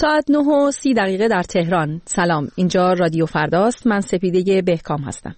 ساعت 9:30 در تهران. سلام، اینجا رادیو فرداست. من سپیده بهکام هستم.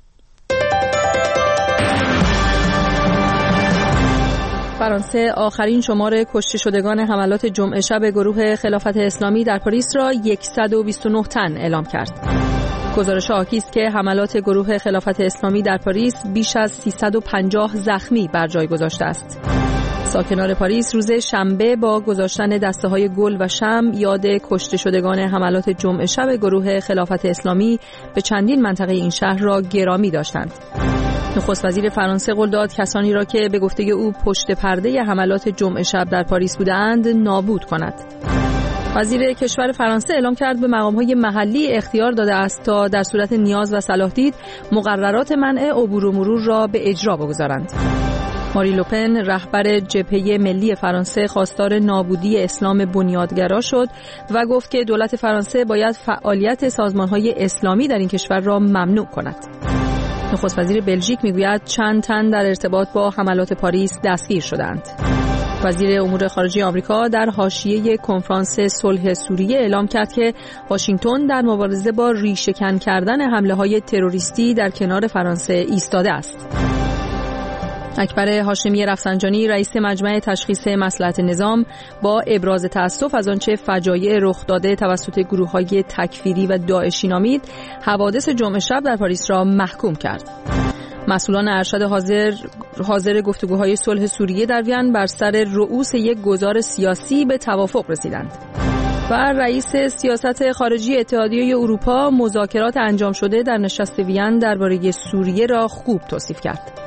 فرانسه آخرین شمار کشته شدگان حملات جمعه شب گروه خلافت اسلامی در پاریس را 129 تن اعلام کرد. گزارش حاکی است که حملات گروه خلافت اسلامی در پاریس بیش از 350 زخمی بر جای گذاشته است. ساکنان پاریس روز شنبه با گذاشتن دسته‌های گل و شمع یاد کشته شدگان حملات جمعه شب گروه خلافت اسلامی به چندین منطقه این شهر را گرامی داشتند. نخست وزیر فرانسه قول داد کسانی را که به گفته او پشت پرده حملات جمعه شب در پاریس بودند نابود کند. وزیر کشور فرانسه اعلام کرد به مقام‌های محلی اختیار داده است تا در صورت نیاز و صلاح دید مقررات منع عبور و مرور را به اجرا بگذارند. ماری لوپن رهبر جبهه ملی فرانسه خواستار نابودی اسلام بنیادگرا شد و گفت که دولت فرانسه باید فعالیت سازمان‌های اسلامی در این کشور را ممنوع کند. نخست وزیر بلژیک میگوید چند تن در ارتباط با حملات پاریس دستگیر شدند. وزیر امور خارجه آمریکا در حاشیه کنفرانس صلح سوریه اعلام کرد که واشنگتن در مبارزه با ریشه‌کن کردن حمله‌های تروریستی در کنار فرانسه ایستاده است. اکبر هاشمی رفسنجانی رئیس مجمع تشخیص مصلحت نظام با ابراز تأسف از آنچه فجایع رخ داده توسط گروه‌های تکفیری و داعشی نامید حوادث جمعه شب در پاریس را محکوم کرد. مسئولان ارشد حاضر گفتگوهای صلح سوریه در وین بر سر رؤوس یک گزار سیاسی به توافق رسیدند. و رئیس سیاست خارجی اتحادیه اروپا مذاکرات انجام شده در نشست وین درباره سوریه را خوب توصیف کرد.